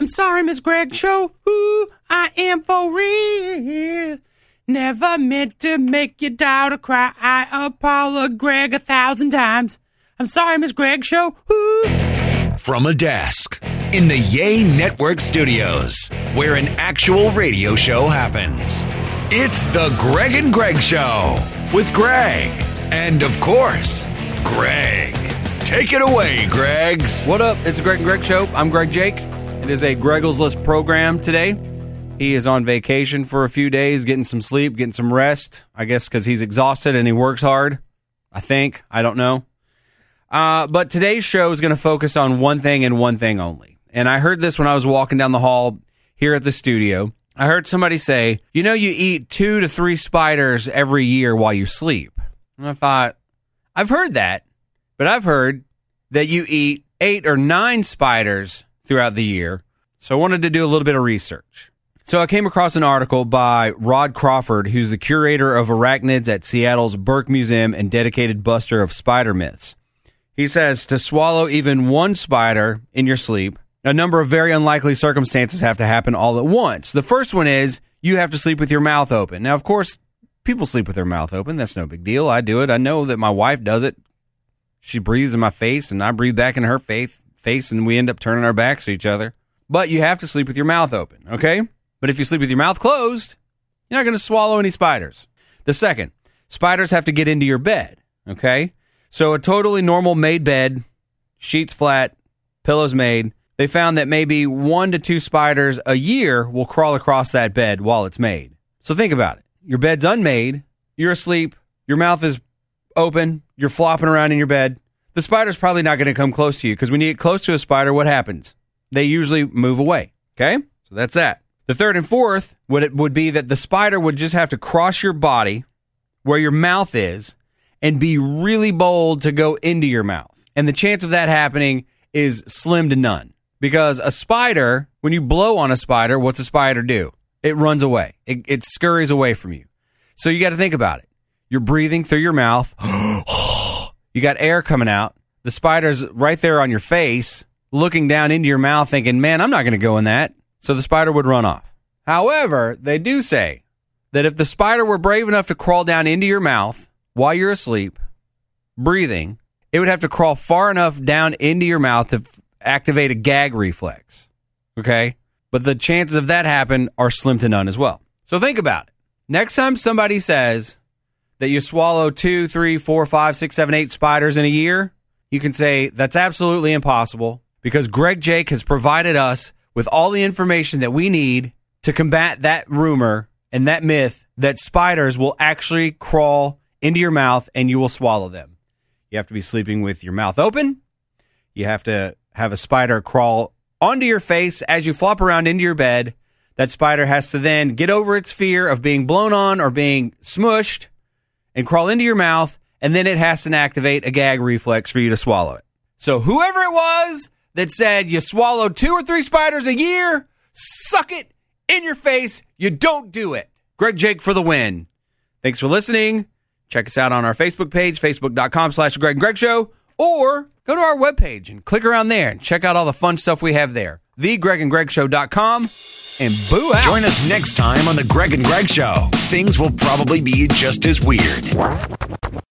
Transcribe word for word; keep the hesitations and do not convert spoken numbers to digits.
sorry, Miss Greg Show. Ooh, I am for real. Never meant to make your daughter cry. I apologize, Greg, a thousand times. I'm sorry, Miss Greg Show. Ooh. From a desk in the Yay Network studios, where an actual radio show happens. It's the Greg and Greg Show with Greg. And, of course, Greg. Take it away, Gregs. What up? It's the Greg and Greg Show. I'm Greg Jake. It is a Greggless program today. He is on vacation for a few days, getting some sleep, getting some rest. I guess because he's exhausted and he works hard. I think. I don't know. Uh, but today's show is going to focus on one thing and one thing only. And I heard this when I was walking down the hall here at the studio. I heard somebody say, you know, you eat two to three spiders every year while you sleep. And I thought, I've heard that, but I've heard that you eat eight or nine spiders throughout the year. So I wanted to do a little bit of research. So I came across an article by Rod Crawford, who's the curator of arachnids at Seattle's Burke Museum and dedicated buster of spider myths. He says to swallow even one spider in your sleep, a number of very unlikely circumstances have to happen all at once. The first one is you have to sleep with your mouth open. Now, of course, people sleep with their mouth open. That's no big deal. I do it. I know that my wife does it. She breathes in my face, and I breathe back in her face, face, and we end up turning our backs to each other. But you have to sleep with your mouth open, okay? But if you sleep with your mouth closed, you're not going to swallow any spiders. The second, spiders have to get into your bed, okay? So a totally normal made bed, sheets flat, pillows made. They found that maybe one to two spiders a year will crawl across that bed while it's made. So think about it. Your bed's unmade. You're asleep. Your mouth is open. You're flopping around in your bed. The spider's probably not going to come close to you because when you get close to a spider, what happens? They usually move away. Okay? So that's that. The third and fourth would, it would be that the spider would just have to cross your body where your mouth is and be really bold to go into your mouth. And the chance of that happening is slim to none. Because a spider, when you blow on a spider, what's a spider do? It runs away. It, it scurries away from you. So you got to think about it. You're breathing through your mouth. You got air coming out. The spider's right there on your face, looking down into your mouth thinking, man, I'm not going to go in that. So the spider would run off. However, they do say that if the spider were brave enough to crawl down into your mouth while you're asleep, breathing, it would have to crawl far enough down into your mouth to activate a gag reflex, okay? But the chances of that happen are slim to none as well. So think about it. Next time somebody says that you swallow two, three, four, five, six, seven, eight spiders in a year, you can say that's absolutely impossible because Greg Jake has provided us with all the information that we need to combat that rumor and that myth that spiders will actually crawl into your mouth and you will swallow them. You have to be sleeping with your mouth open. You have to have a spider crawl onto your face as you flop around into your bed. That spider has to then get over its fear of being blown on or being smushed and crawl into your mouth, and then it has to activate a gag reflex for you to swallow it. So whoever it was that said you swallow two or three spiders a year, suck it in your face. You don't do it. Greg Jake for the win. Thanks for listening. Check us out on our Facebook page, facebook.com slash Greg and Greg Show, or go to our webpage and click around there and check out all the fun stuff we have there. the greg and greg show dot com, and boo out. Join us next time on The Greg and Greg Show. Things will probably be just as weird.